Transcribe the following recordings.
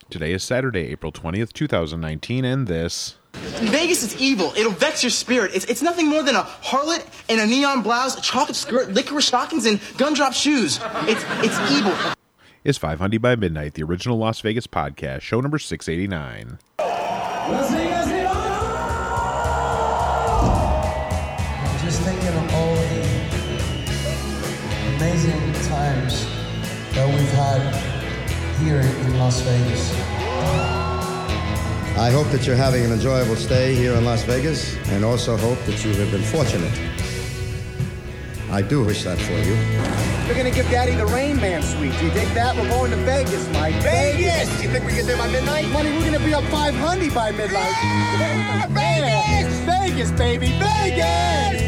Today is Saturday, April 20th, 2019, and this... In Vegas, it's evil. It'll vex your spirit. It's nothing more than a harlot in a neon blouse, a chocolate skirt, licorice stockings, and gumdrop shoes. It's evil. Is 500 by Midnight, the original Las Vegas podcast, show number 689. Las Vegas, just thinking of all the amazing times that we've had here in Las Vegas. I hope that you're having an enjoyable stay here in Las Vegas, and also hope that you have been fortunate. I do wish that for you. We're gonna give Daddy the Rain Man suite. Do you dig that? We're going to Vegas, Mike. Vegas! You think we get there by midnight? Money, we're gonna be up 500 by midnight. Yeah, Vegas! Vegas, baby, Vegas!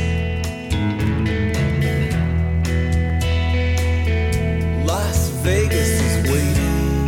Las Vegas is waiting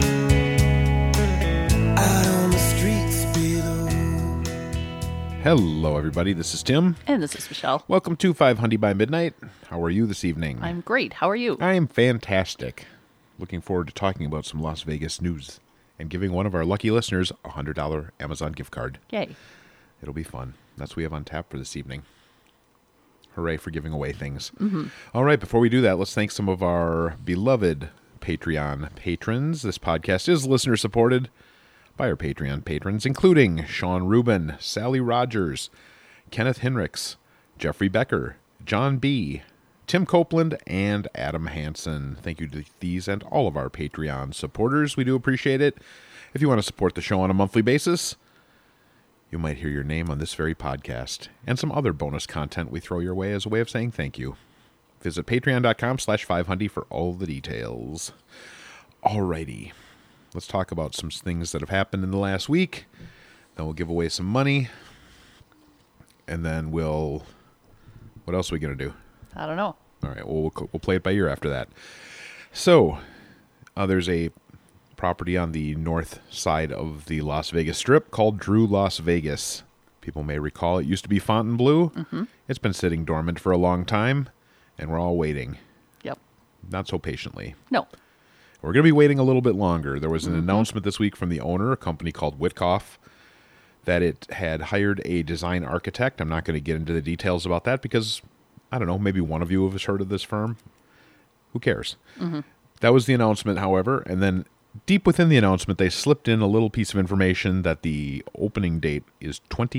out on the streets below. Hello, everybody. This is Tim. And this is Michelle. Welcome to 500 by Midnight. How are you this evening? I'm great. How are you? I am fantastic. Looking forward to talking about some Las Vegas news and giving one of our lucky listeners a $100 Amazon gift card. Yay. It'll be fun. That's what we have on tap for this evening. Hooray for giving away things. Mm-hmm. All right, before we do that, let's thank some of our beloved Patreon patrons. This podcast is listener-supported by our Patreon patrons, including Sean Rubin, Sally Rogers, Kenneth Hinrichs, Jeffrey Becker, John B., Tim Copeland, and Adam Hansen. Thank you to these and all of our Patreon supporters. We do appreciate it. If you want to support the show on a monthly basis, you might hear your name on this very podcast and some other bonus content we throw your way as a way of saying thank you. Visit patreon.com/500 for all the details. Alrighty. Let's talk about some things that have happened in the last week. Then we'll give away some money. And then we'll... What else are we going to do? I don't know. All right, we'll play it by ear after that. So, there's a property on the north side of the Las Vegas Strip called Drew Las Vegas. People may recall it used to be Fontainebleau. Mm-hmm. It's been sitting dormant for a long time, and we're all waiting. Yep. Not so patiently. No. We're going to be waiting a little bit longer. There was an announcement this week from the owner, a company called Witkoff, that it had hired a design architect. I'm not going to get into the details about that because, I don't know, maybe one of you has heard of this firm. Who cares? Mm-hmm. That was the announcement, however, and then deep within the announcement, they slipped in a little piece of information that the opening date is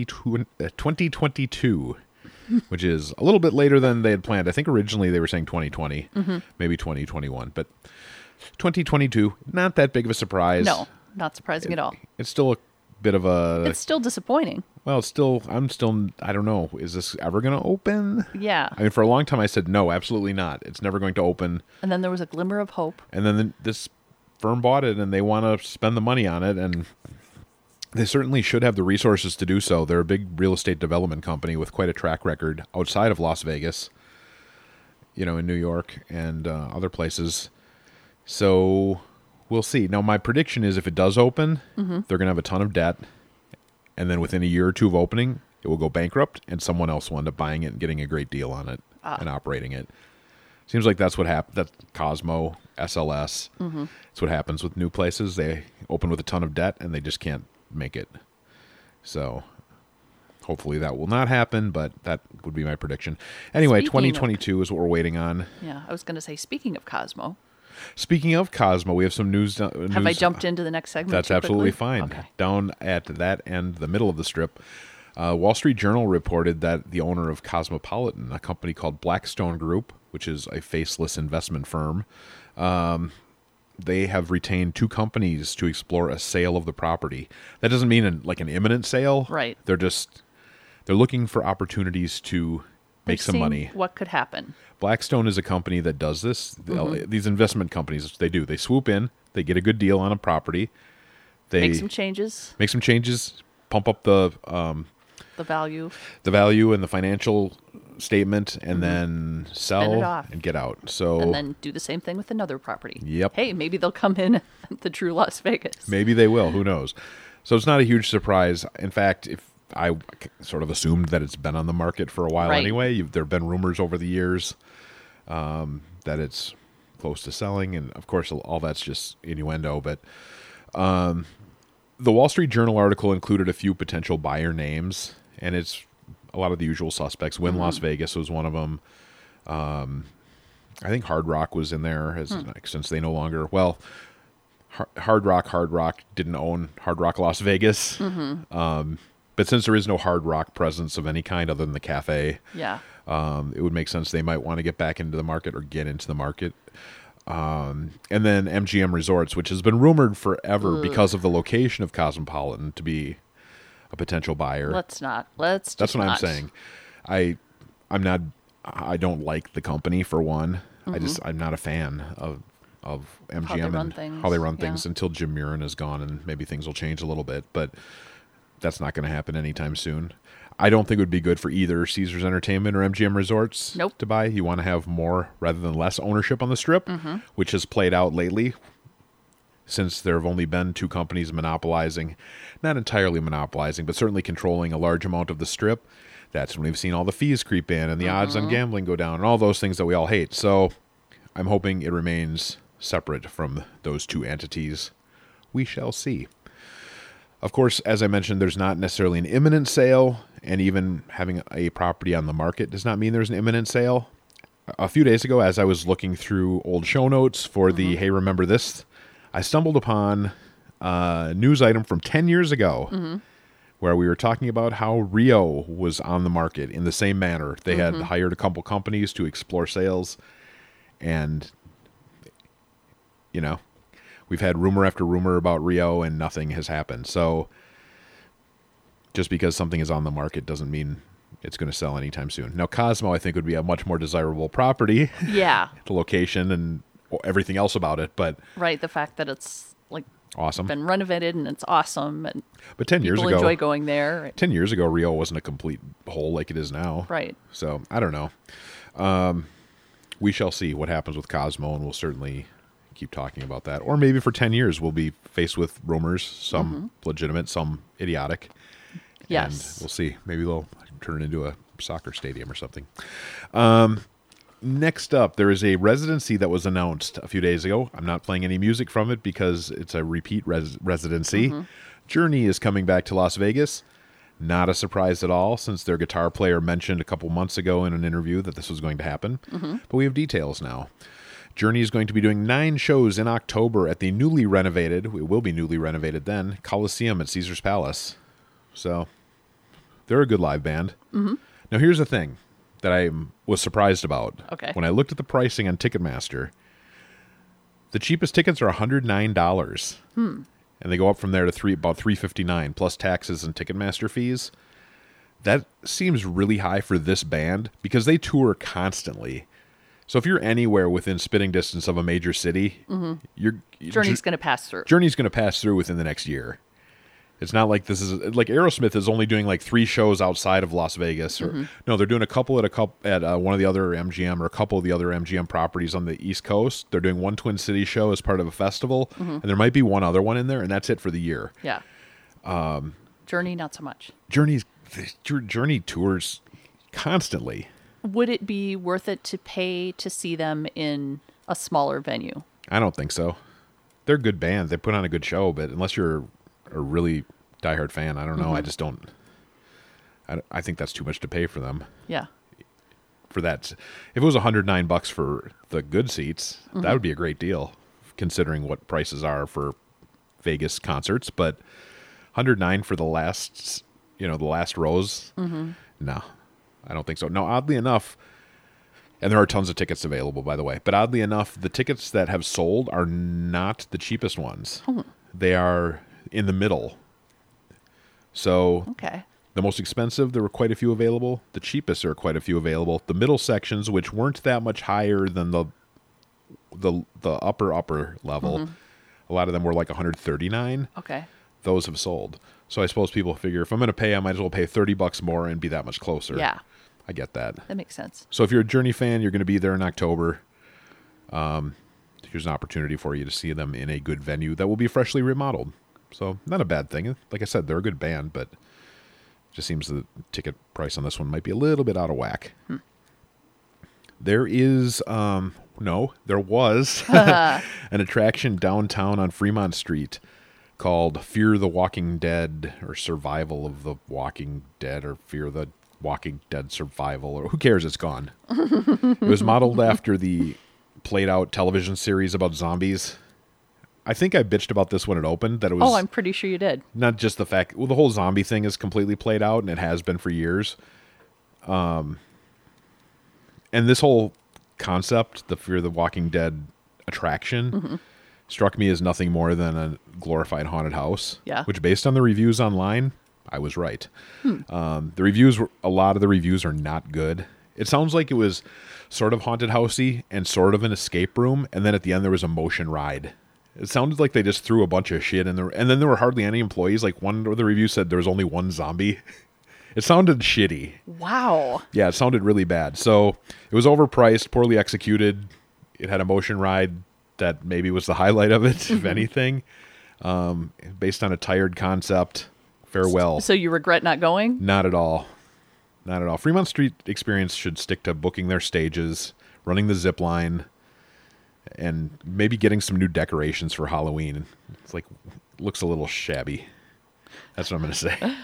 2022, which is a little bit later than they had planned. I think originally they were saying 2020, maybe 2021, but 2022, not that big of a surprise. No, not surprising at all. It's still a bit of a... It's still disappointing. Well, I don't know. Is this ever going to open? Yeah. I mean, for a long time I said, no, absolutely not. It's never going to open. And then there was a glimmer of hope. And then this firm bought it and they want to spend the money on it, and they certainly should have the resources to do so. They're a big real estate development company with quite a track record outside of Las Vegas, in New York and other places. So we'll see. Now, my prediction is if it does open, they're going to have a ton of debt, and then within a year or two of opening, it will go bankrupt, and someone else will end up buying it and getting a great deal on it and operating it. Seems like that's what happened. That's Cosmo, SLS. That's what happens with new places. They open with a ton of debt, and they just can't make it. So hopefully that will not happen, but that would be my prediction. Anyway, 2022 is what we're waiting on. Yeah, I was going to say, speaking of Cosmo. Speaking of Cosmo, we have some news. Have I jumped into the next segment? That's too absolutely quickly? fine. Okay. Down at that end, the middle of the strip, Wall Street Journal reported that the owner of Cosmopolitan, a company called Blackstone Group, which is a faceless investment firm, they have retained two companies to explore a sale of the property. That doesn't mean an imminent sale. Right. They're looking for opportunities to make some money. What could happen? Blackstone is a company that does this. These investment companies, they swoop in, they get a good deal on a property. They Make some changes, pump up the value and the financial statement, and then sell and get out. So and then do the same thing with another property. Yep. Hey, maybe they'll come in at the Drew Las Vegas. Maybe they will. Who knows? So it's not a huge surprise. In fact, if I sort of assumed that it's been on the market for a while anyway. There have been rumors over the years that it's close to selling, and of course all that's just innuendo. But The Wall Street Journal article included a few potential buyer names, and it's a lot of the usual suspects. Wynn Las Vegas was one of them. I think Hard Rock was in there, since they no longer... Well, Hard Rock didn't own Hard Rock Las Vegas. But since there is no Hard Rock presence of any kind other than the cafe, Yeah. it would make sense they might want to get back into the market or get into the market. And then MGM Resorts, which has been rumored forever because of the location of Cosmopolitan to be a potential buyer. Let's not. That's what I'm saying. I don't like the company, for one. I'm not a fan of MGM How they run and things, how they run yeah. things until Jim Murin is gone, and maybe things will change a little bit, but that's not going to happen anytime soon. I don't think it would be good for either Caesars Entertainment or MGM Resorts Nope. to buy. You want to have more rather than less ownership on the Strip, which has played out lately since there have only been two companies monopolizing, not entirely monopolizing, but certainly controlling a large amount of the Strip. That's when we've seen all the fees creep in and the odds on gambling go down and all those things that we all hate. So I'm hoping it remains separate from those two entities. We shall see. Of course, as I mentioned, there's not necessarily an imminent sale, and even having a property on the market does not mean there's an imminent sale. A few days ago, as I was looking through old show notes for the Hey, Remember This, I stumbled upon a news item from 10 years ago where we were talking about how Rio was on the market in the same manner. They had hired a couple companies to explore sales, and, you know, we've had rumor after rumor about Rio, and nothing has happened. So just because something is on the market doesn't mean it's going to sell anytime soon. Now, Cosmo, I think, would be a much more desirable property. Yeah. The location and everything else about it, but Right. The fact that it's like awesome. been renovated and it's awesome, and But 10 years people ago, enjoy going there. 10 years ago, Rio wasn't a complete hole like it is now. Right. So I don't know. We shall see what happens with Cosmo, and we'll certainly keep talking about that. Or maybe for 10 years, we'll be faced with rumors, some legitimate, some idiotic. Yes. And we'll see. Maybe they'll turn it into a soccer stadium or something. Next up, there is a residency that was announced a few days ago. I'm not playing any music from it because it's a repeat residency. Journey is coming back to Las Vegas. Not a surprise at all, since their guitar player mentioned a couple months ago in an interview that this was going to happen. But we have details now. Journey is going to be doing 9 shows in October at the newly renovated, it will be newly renovated then, Coliseum at Caesars Palace. So they're a good live band. Now here's the thing that I was surprised about. Okay. When I looked at the pricing on Ticketmaster, the cheapest tickets are $109. And they go up from there to about $359 plus taxes and Ticketmaster fees. That seems really high for this band because they tour constantly. So if you're anywhere within spitting distance of a major city, Journey's going to pass through. Journey's going to pass through within the next year. It's not like this is like Aerosmith is only doing like 3 shows outside of Las Vegas, or no, they're doing a couple at one of the other MGM or a couple of the other MGM properties on the East Coast. They're doing one Twin Cities show as part of a festival, and there might be one other one in there, and that's it for the year. Yeah. Journey, not so much. Journey tours constantly. Would it be worth it to pay to see them in a smaller venue? I don't think so. They're a good band. They put on a good show, but unless you're a really diehard fan, I don't know. I just don't. I think that's too much to pay for them. Yeah. For that, if it was $109 for the good seats, that would be a great deal, considering what prices are for Vegas concerts. But $109 for the last rows, no, I don't think so. No, oddly enough, and there are tons of tickets available, by the way. But oddly enough, the tickets that have sold are not the cheapest ones. They are in the middle. So Okay. the most expensive, there were quite a few available. The cheapest, there are quite a few available. The middle sections, which weren't that much higher than the upper level, a lot of them were like $139. Okay. Those have sold. So I suppose people figure if I'm going to pay, I might as well pay $30 more and be that much closer. Yeah. I get that. That makes sense. So if you're a Journey fan, you're going to be there in October. Here's an opportunity for you to see them in a good venue that will be freshly remodeled. So not a bad thing. Like I said, they're a good band, but it just seems the ticket price on this one might be a little bit out of whack. There is, there was an attraction downtown on Fremont Street called Fear the Walking Dead, or Survival of the Walking Dead, or Fear the Walking Dead Survival, or who cares, it's gone. It was modeled after the played out television series about zombies. I think I bitched about this when it opened, that it was... Oh, I'm pretty sure you did. Not just the fact... Well, the whole zombie thing is completely played out, and it has been for years. And this whole concept, the Fear the Walking Dead attraction, struck me as nothing more than a glorified haunted house. Yeah. Which, based on the reviews online, I was right. The reviews were... A lot of the reviews are not good. It sounds like it was sort of haunted housey and sort of an escape room, and then at the end there was a motion ride. It sounded like they just threw a bunch of shit in there, and then there were hardly any employees. Like, one of the reviews said there was only one zombie. It sounded shitty. Wow. Yeah, it sounded really bad. So it was overpriced, poorly executed. It had a motion ride that maybe was the highlight of it, if anything. Based on a tired concept. Farewell. So you regret not going? Not at all. Not at all. Fremont Street Experience should stick to booking their stages, running the zip line, and maybe getting some new decorations for Halloween. It's like, looks a little shabby. That's what I'm going to say.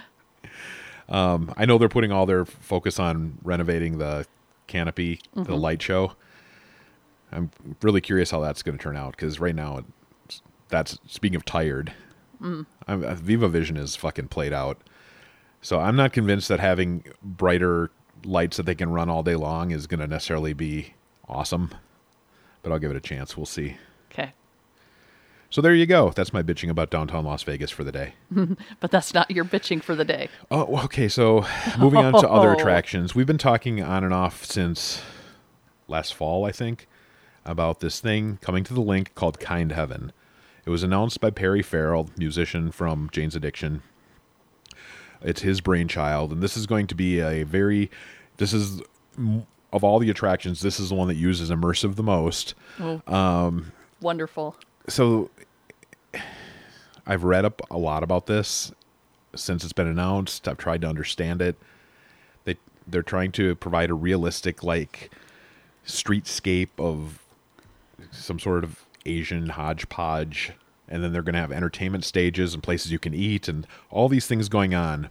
I know they're putting all their focus on renovating the canopy, the light show. I'm really curious how that's going to turn out, because right now, that's, speaking of tired, Viva Vision is fucking played out. So I'm not convinced that having brighter lights that they can run all day long is going to necessarily be awesome. But I'll give it a chance. We'll see. Okay. So there you go. That's my bitching about downtown Las Vegas for the day. But that's not your bitching for the day. Oh, okay. So moving on to other attractions. We've been talking on and off since last fall, I think, about this thing coming to the Link called Kind Heaven. It was announced by Perry Farrell, musician from Jane's Addiction. It's his brainchild, and this is going to be of all the attractions, this is the one that uses immersive the most. Wonderful. So I've read up a lot about this since it's been announced. I've tried to understand it. They're trying to provide a realistic, like, streetscape of some sort of Asian hodgepodge, and then they're going to have entertainment stages and places you can eat and all these things going on.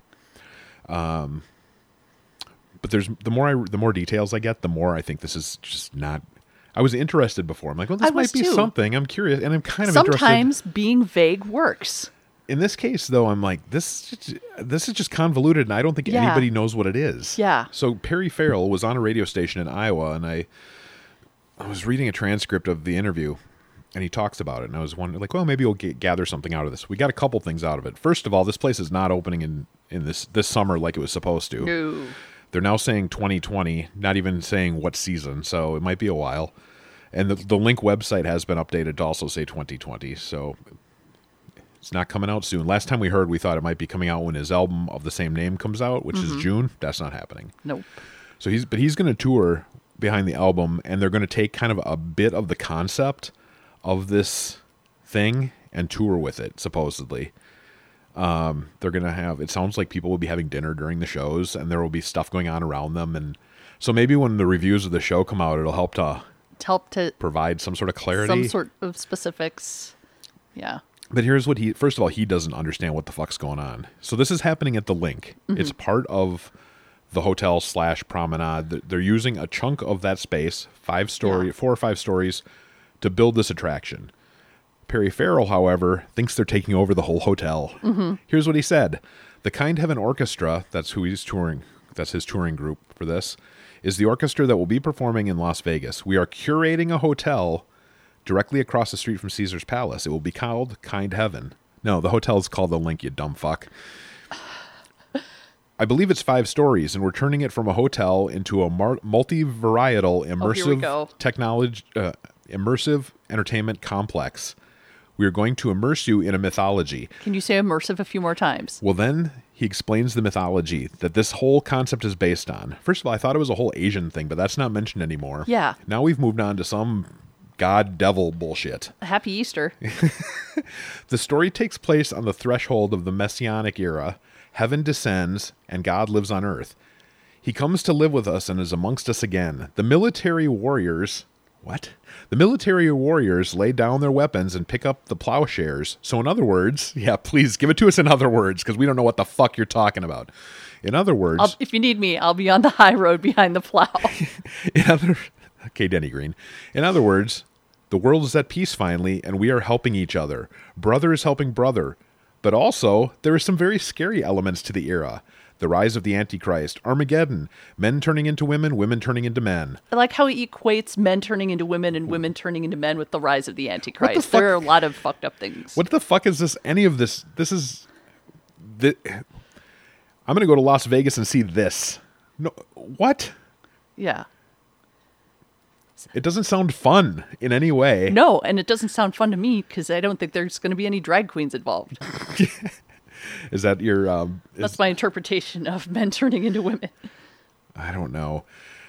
But there's the more details I get, the more I think this is just not. I was interested before. I'm like, well, this might be something. I'm curious, and I'm kind of interested. Sometimes being vague works. In this case, though, I'm like, this is just convoluted, and I don't think anybody knows what it is. Yeah. So Perry Farrell was on a radio station in Iowa, and I was reading a transcript of the interview, and he talks about it, and I was wondering, like, well, maybe we'll gather something out of this. We got a couple things out of it. First of all, this place is not opening in this summer like it was supposed to. No. They're now saying 2020, not even saying what season, so it might be a while. And the Link website has been updated to also say 2020, so it's not coming out soon. Last time we heard, we thought it might be coming out when his album of the same name comes out, which is June. That's not happening. Nope. So he's going to tour behind the album, and they're going to take kind of a bit of the concept of this thing and tour with it, supposedly. They're going to have, it sounds like people will be having dinner during the shows, and there will be stuff going on around them. And so maybe when the reviews of the show come out, it'll help to provide some sort of clarity. Some sort of specifics. Yeah. But here's what first of all, he doesn't understand what the fuck's going on. So this is happening at the Link. It's part of the hotel / promenade. They're using a chunk of that space, 4 or 5 stories, to build this attraction. Perry Farrell, however, thinks they're taking over the whole hotel. Here's what he said. The Kind Heaven Orchestra, that's who he's touring, that's his touring group for this, is the orchestra that will be performing in Las Vegas. We are curating a hotel directly across the street from Caesar's Palace. It will be called Kind Heaven. No, the hotel is called the Link, you dumb fuck. I believe it's 5 stories, and we're turning it from a hotel into a multi-varietal immersive immersive entertainment complex. We are going to immerse you in a mythology. Can you say immersive a few more times? Well, then he explains the mythology that this whole concept is based on. First of all, I thought it was a whole Asian thing, but that's not mentioned anymore. Yeah. Now we've moved on to some god-devil bullshit. Happy Easter. The story takes place on the threshold of the Messianic era. Heaven descends, and God lives on earth. He comes to live with us and is amongst us again. The military warriors... What? The military warriors lay down their weapons and pick up the plowshares. So in other words, yeah, please give it to us in other words, because we don't know what the fuck you're talking about. In other words... If you need me, I'll be on the high road behind the plow. Okay, Denny Green. In other words, the world is at peace finally, and we are helping each other. Brother is helping brother. But also, there are some very scary elements to the era. The rise of the Antichrist, Armageddon, men turning into women, women turning into men. I like how he equates men turning into women and women turning into men with the rise of the Antichrist. What the fuck? There are a lot of fucked up things. What the fuck is this? Any of this? This is... I'm going to go to Las Vegas and see this. No, what? Yeah. It doesn't sound fun in any way. No, and it doesn't sound fun to me because I don't think there's going to be any drag queens involved. Is that your... That's my interpretation of men turning into women. I don't know.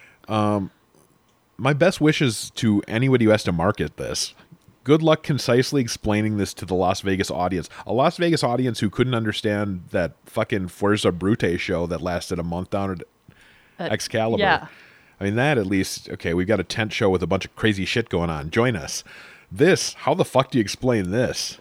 My best wishes to anybody who has to market this. Good luck concisely explaining this to the Las Vegas audience. A Las Vegas audience who couldn't understand that fucking Fuerza Brute show that lasted a month down at Excalibur. Yeah. I mean, that at least, okay, we've got a tent show with a bunch of crazy shit going on. Join us. This, how the fuck do you explain this?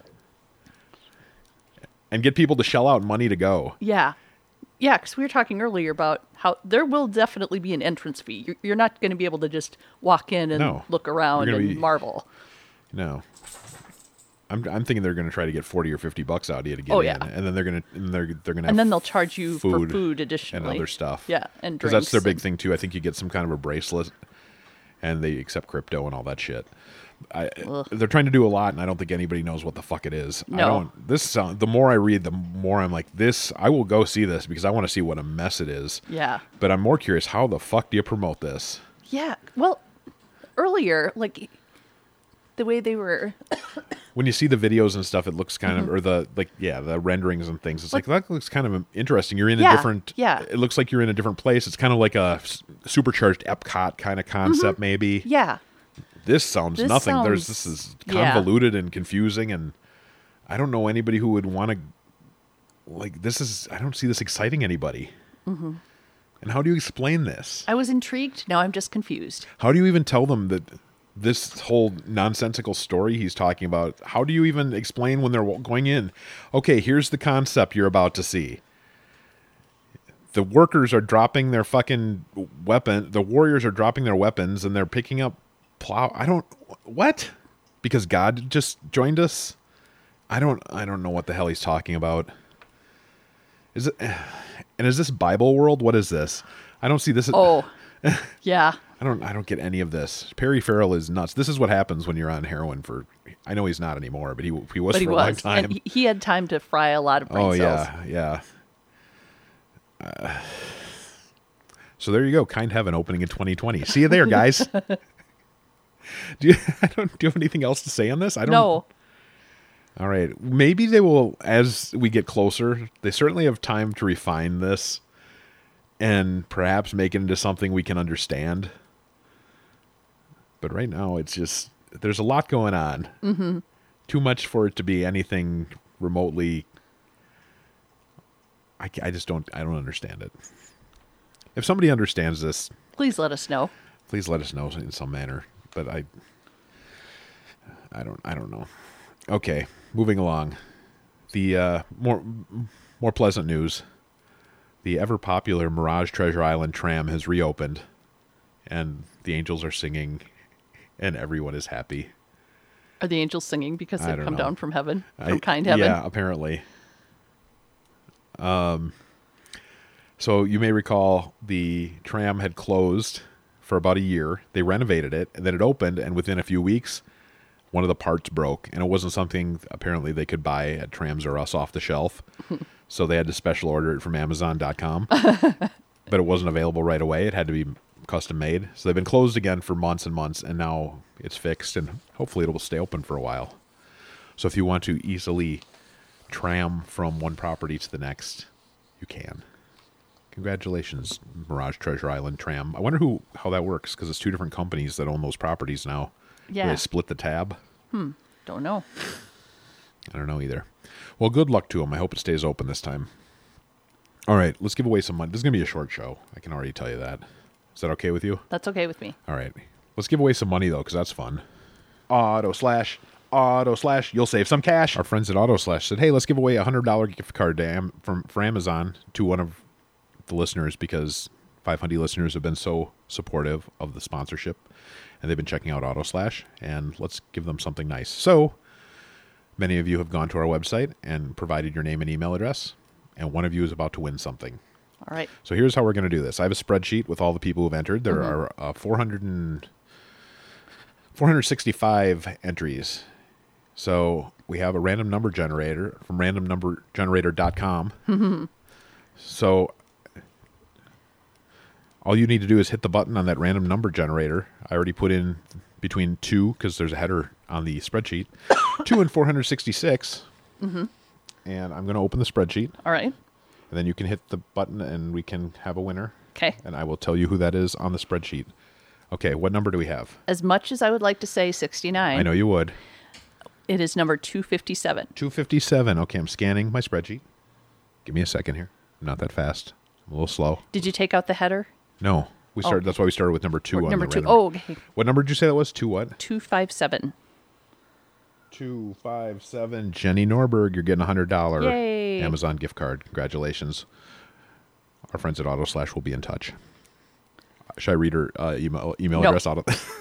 And get people to shell out money to go. Yeah. Yeah, because we were talking earlier about how there will definitely be an entrance fee. You're not going to be able to just walk in and look around and marvel. No. I'm thinking they're going to try to get $40 or $50 out of you to get in, and then they're going to and then they'll charge you for food additionally and other stuff. Yeah, and because that's their big thing too. I think you get some kind of a bracelet, and they accept crypto and all that shit. They're trying to do a lot, and I don't think anybody knows what the fuck it is. No. The more I read, the more I'm like, this. I will go see this because I want to see what a mess it is. Yeah. But I'm more curious, how the fuck do you promote this? Yeah. Well, earlier, like the way they were. When you see the videos and stuff, it looks kind of, or the renderings and things. It's like that looks kind of interesting. You're in a different. Yeah. It looks like you're in a different place. It's kind of like a supercharged Epcot kind of concept, maybe. Yeah. This sounds nothing. This is convoluted and confusing, and I don't know anybody who would want to. Like, this is. I don't see this exciting anybody. Mm-hmm. And how do you explain this? I was intrigued. Now I'm just confused. How do you even tell them that this whole nonsensical story he's talking about? How do you even explain when they're going in? Okay, here's the concept you're about to see. The workers are dropping their fucking weapon. The warriors are dropping their weapons, and they're picking up plow. What? Because God just joined us? I don't know what the hell he's talking about. Is it? And is this Bible world? What is this? I don't see this. Oh, yeah. I don't get any of this. Perry Farrell is nuts. This is what happens when you're on heroin for. I know he's not anymore, but he was for a long time. And he had time to fry a lot of brain cells. Yeah. So there you go. Kind Heaven opening in 2020. See you there, guys. Do you have anything else to say on this? I don't. No. All right. Maybe they will, as we get closer. They certainly have time to refine this and perhaps make it into something we can understand. But right now, it's just, there's a lot going on. Mm-hmm. Too much for it to be anything remotely. I don't understand it. If somebody understands this, please let us know. Please let us know in some manner. But I don't know. Okay, moving along. The more pleasant news. The ever popular Mirage Treasure Island tram has reopened, and the angels are singing, and everyone is happy. Are the angels singing because they've come down from heaven, from kind heaven? Yeah, apparently. So you may recall the tram had closed for about a year. They renovated it, and then it opened, and within a few weeks, one of the parts broke, and it wasn't something apparently they could buy at Trams or Us off the shelf. So they had to special order it from Amazon.com. But it wasn't available right away. It had to be custom made. So they've been closed again for months and months, and now it's fixed, and hopefully it will stay open for a while. So if you want to easily tram from one property to the next, you can. Congratulations, Mirage Treasure Island Tram. I wonder how that works, because it's two different companies that own those properties now. Yeah. Do they split the tab? Don't know. I don't know either. Well, good luck to them. I hope it stays open this time. All right, let's give away some money. This is going to be a short show. I can already tell you that. Is that okay with you? That's okay with me. All right. Let's give away some money, though, because that's fun. Auto Slash. You'll save some cash. Our friends at Auto Slash said, hey, let's give away a $100 gift card for Amazon to one of the listeners, because 500 listeners have been so supportive of the sponsorship, and they've been checking out Auto Slash, and let's give them something nice. So many of you have gone to our website and provided your name and email address, and one of you is about to win something. All right. So here's how we're going to do this. I have a spreadsheet with all the people who've entered. There are 465 entries. So we have a random number generator from randomnumbergenerator.com. So all you need to do is hit the button on that random number generator. I already put in between 2, because there's a header on the spreadsheet, 2 and 466. And I'm going to open the spreadsheet. All right. And then you can hit the button and we can have a winner. Okay. And I will tell you who that is on the spreadsheet. Okay, what number do we have? As much as I would like to say 69. I know you would. It is number 257. 257. Okay, I'm scanning my spreadsheet. Give me a second here. I'm not that fast. I'm a little slow. Did you take out the header? No. We started. That's why we started with number 2 on number the 2. random. Oh, okay. What number did you say that was? 2 what? 257. 257. Jenny Norberg, you're getting a $100 Yay. Amazon gift card. Congratulations. Our friends at Auto Slash will be in touch. Should I read her email address out of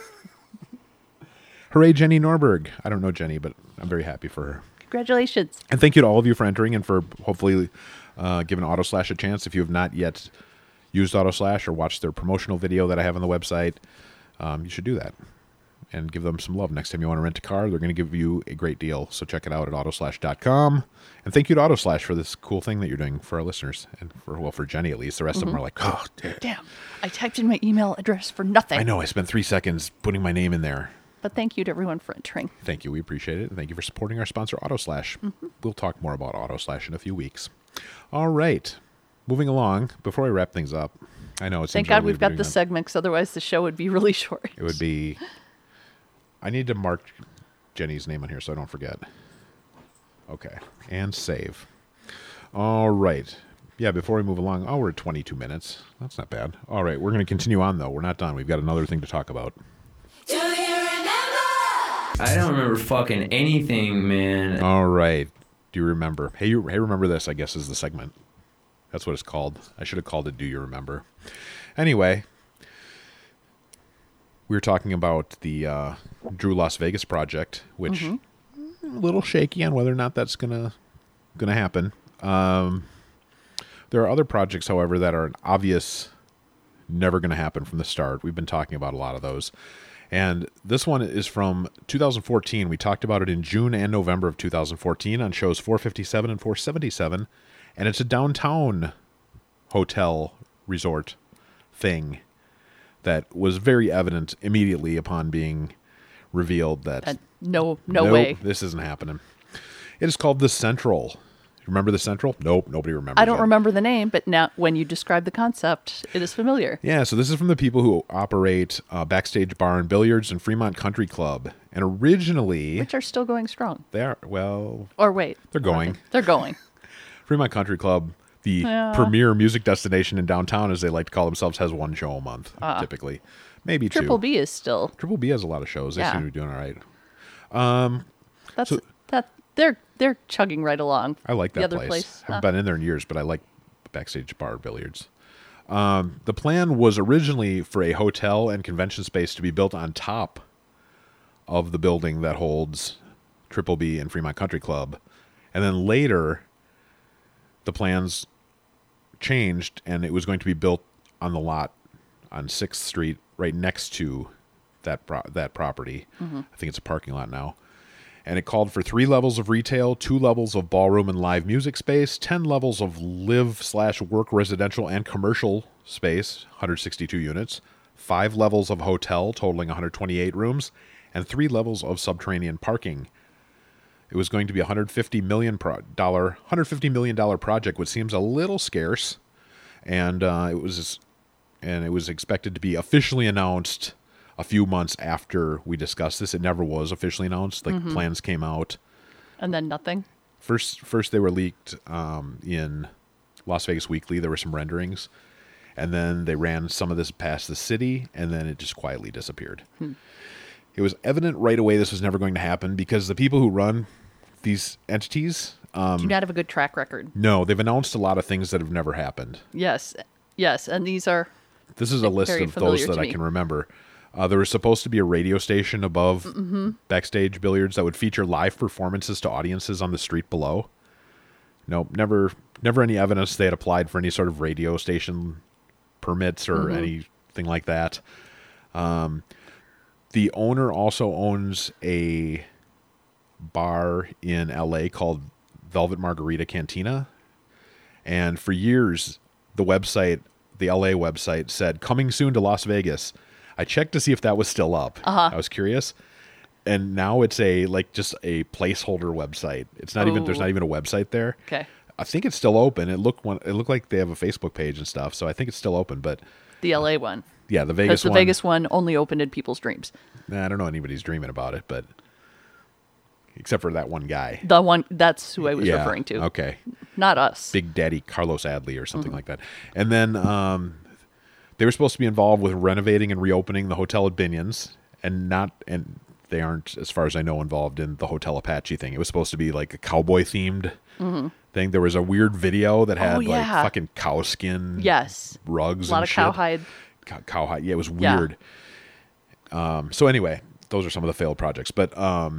Hooray, Jenny Norberg. I don't know Jenny, but I'm very happy for her. Congratulations. And thank you to all of you for entering and for hopefully giving Auto Slash a chance. If you have not yet used Auto Slash or watched their promotional video that I have on the website, you should do that and give them some love. Next time you want to rent a car, they're going to give you a great deal. So check it out at autoslash.com. And thank you to Auto Slash for this cool thing that you're doing for our listeners and for Jenny at least. The rest of them are like, oh, damn. I typed in my email address for nothing. I know. I spent 3 seconds putting my name in there. But thank you to everyone for entering. Thank you. We appreciate it. And thank you for supporting our sponsor, Auto Slash. We'll talk more about Auto Slash in a few weeks. All right. Moving along. Before I wrap things up, I know it seems Thank God early we've got doing this that. segment, because otherwise the show would be really short. It would be... I need to mark Jenny's name on here so I don't forget. Okay. And save. All right. Yeah, before we move along, we're at 22 minutes. That's not bad. All right, we're going to continue on, though. We're not done. We've got another thing to talk about. Do you remember? I don't remember fucking anything, man. All right. Do you remember? Hey, remember this, I guess, is the segment. That's what it's called. I should have called it Do You Remember? Anyway, we were talking about the Drew Las Vegas project, which a little shaky on whether or not that's gonna happen. There are other projects, however, that are an obvious never going to happen from the start. We've been talking about a lot of those. And this one is from 2014. We talked about it in June and November of 2014 on shows 457 and 477. And it's a downtown hotel resort thing that was very evident immediately upon being revealed that no way. This isn't happening. It is called The Central. Remember The Central? Nope, nobody remembers. I don't remember the name, but now when you describe the concept, it is familiar. Yeah, so this is from the people who operate Backstage Bar and Billiards and Fremont Country Club. And originally... Which are still going strong. They are, well... Or wait. They're going. Okay. They're going. Fremont Country Club, the premier music destination in downtown, as they like to call themselves, has one show a month, typically. Maybe two. Triple B is still... Triple B has a lot of shows. They seem to be doing all right. They're chugging right along. I like that the other place. Haven't been in there in years, but I like Backstage Bar Billiards. The plan was originally for a hotel and convention space to be built on top of the building that holds Triple B and Fremont Country Club. And then later, the plans changed, and it was going to be built on the lot on 6th Street right next to that property. I think it's a parking lot now. And it called for 3 levels of retail, 2 levels of ballroom and live music space, 10 levels of live/work residential and commercial space, 162 units, 5 levels of hotel totaling 128 rooms, and 3 levels of subterranean parking. It was going to be a $150 million project, which seems a little scarce, and it was expected to be officially announced a few months after we discussed this. It never was officially announced. Plans came out. And then nothing? First they were leaked in Las Vegas Weekly. There were some renderings. And then they ran some of this past the city, and then it just quietly disappeared. It was evident right away this was never going to happen because the people who run these entities do not have a good track record. No, they've announced a lot of things that have never happened. Yes, and these are... This is a list of those that I can remember. There was supposed to be a radio station above Backstage Billiards that would feature live performances to audiences on the street below. Nope, never any evidence they had applied for any sort of radio station permits or anything like that. The owner also owns a bar in LA called Velvet Margarita Cantina. And for years, the LA website said, coming soon to Las Vegas. I checked to see if that was still up. I was curious. And now it's just a placeholder website. It's not even, there's not even a website there. Okay. I think it's still open. It looked like they have a Facebook page and stuff. So I think it's still open, but the LA one. Yeah, the Vegas one. The Vegas one only opened in people's dreams. I don't know anybody's dreaming about it, but except for that one guy. The one, that's who I was referring to. Okay. Not us. Big Daddy Carlos Adley or something like that. And then they were supposed to be involved with renovating and reopening the hotel at Binion's, and they aren't, as far as I know, involved in the Hotel Apache thing. It was supposed to be like a cowboy themed thing. There was a weird video that had like fucking cow skin rugs, a lot and of shit. cowhide. Cowhide. Yeah, it was weird. So anyway, those are some of the failed projects. But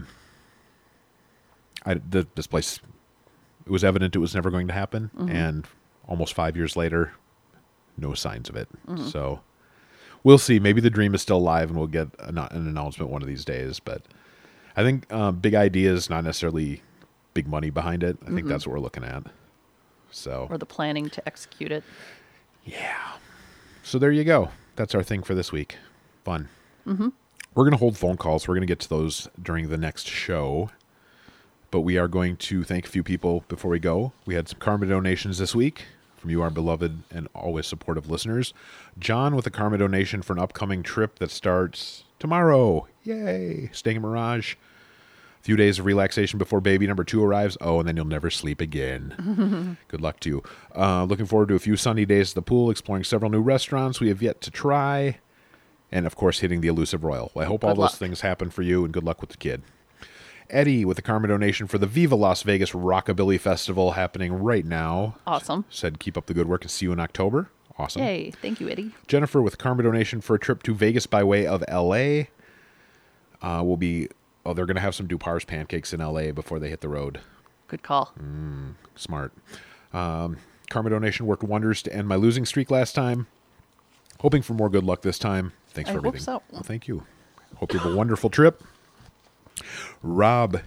this place, it was evident it was never going to happen, and almost 5 years later, no signs of it. So we'll see. Maybe the dream is still alive, and we'll get an announcement one of these days. But I think big ideas, not necessarily big money behind it. I think that's what we're looking at. So, or the planning to execute it. Yeah. So there you go. That's our thing for this week. Fun. We're going to hold phone calls. We're going to get to those during the next show. But we are going to thank a few people before we go. We had some karma donations this week from you, our beloved and always supportive listeners. John with a karma donation for an upcoming trip that starts tomorrow. Yay! Staying in Mirage. A few days of relaxation before baby number 2 arrives. Oh, and then you'll never sleep again. Good luck to you. Looking forward to a few sunny days at the pool, exploring several new restaurants we have yet to try, and, of course, hitting the elusive Royal. Well, I hope all those things happen for you, and good luck with the kid. Eddie with a karma donation for the Viva Las Vegas Rockabilly Festival happening right now. Awesome. Said keep up the good work and see you in October. Awesome. Yay. Thank you, Eddie. Jennifer with a karma donation for a trip to Vegas by way of L.A. They're going to have some Dupar's pancakes in L.A. before they hit the road. Good call. Smart. Karma donation worked wonders to end my losing streak last time. Hoping for more good luck this time. Thanks for everything. Hope so. Well, thank you. Hope you have a wonderful trip. Rob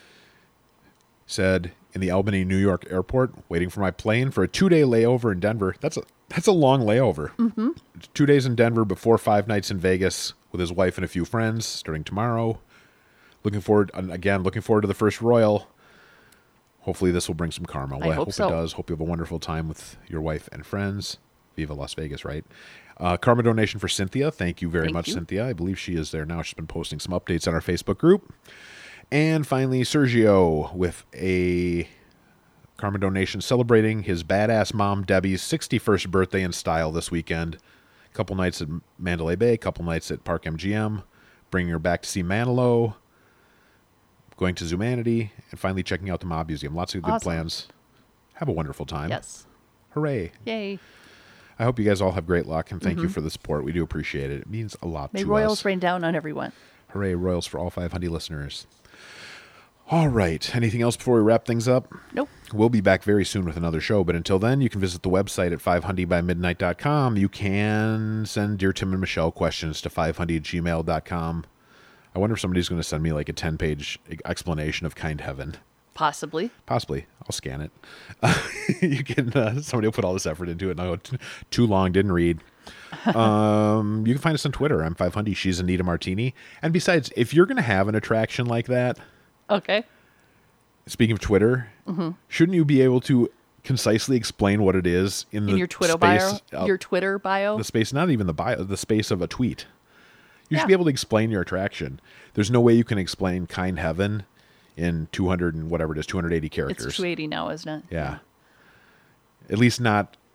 said, in the Albany, New York airport, waiting for my plane for a 2-day layover in Denver. That's a long layover. 2 days in Denver before 5 nights in Vegas with his wife and a few friends starting tomorrow. Looking forward to the first Royal. Hopefully this will bring some karma. Well, I hope so. It does. Hope you have a wonderful time with your wife and friends. Viva Las Vegas, right? Karma donation for Cynthia. Thank you very much, Cynthia. I believe she is there now. She's been posting some updates on our Facebook group. And finally, Sergio with a karma donation celebrating his badass mom, Debbie's 61st birthday in style this weekend. A couple nights at Mandalay Bay, a couple nights at Park MGM, bringing her back to see Manilow, going to Zumanity, and finally checking out the Mob Museum. Lots of good plans. Have a wonderful time. Yes. Hooray. Yay. I hope you guys all have great luck, and thank you for the support. We do appreciate it. It means a lot to us. May Royals rain down on everyone. Hooray, Royals for all 500 listeners. All right. Anything else before we wrap things up? Nope. We'll be back very soon with another show, but until then, you can visit the website at 500bymidnight.com. You can send Dear Tim and Michelle questions to 500@gmail.com. I wonder if somebody's going to send me like a 10-page explanation of Kind Heaven. Possibly. I'll scan it. You can. Somebody will put all this effort into it, and I'll go too long, didn't read. You can find us on Twitter. I'm 500. She's Anita Martini. And besides, if you're going to have an attraction like that, okay. Speaking of Twitter, shouldn't you be able to concisely explain what it is in your Twitter space, bio? Your Twitter bio? The space, not even the bio, the space of a tweet. You should be able to explain your attraction. There's no way you can explain Kind Heaven in 200 and whatever it is, 280 characters. It's 280 now, isn't it? Yeah. At least not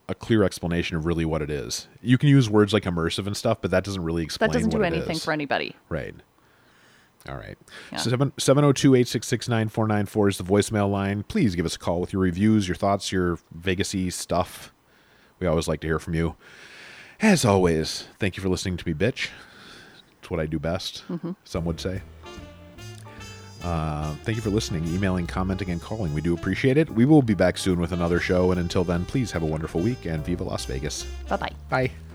a clear explanation of really what it is. You can use words like immersive and stuff, but that doesn't really explain. That doesn't do what anything for anybody. Right. All right. Yeah. 702-866-9494 is the voicemail line. Please give us a call with your reviews, your thoughts, your Vegas-y stuff. We always like to hear from you. As always, thank you for listening to me, bitch. It's what I do best, some would say. Thank you for listening, emailing, commenting, and calling. We do appreciate it. We will be back soon with another show, and until then, please have a wonderful week, and Viva Las Vegas. Bye-bye. Bye.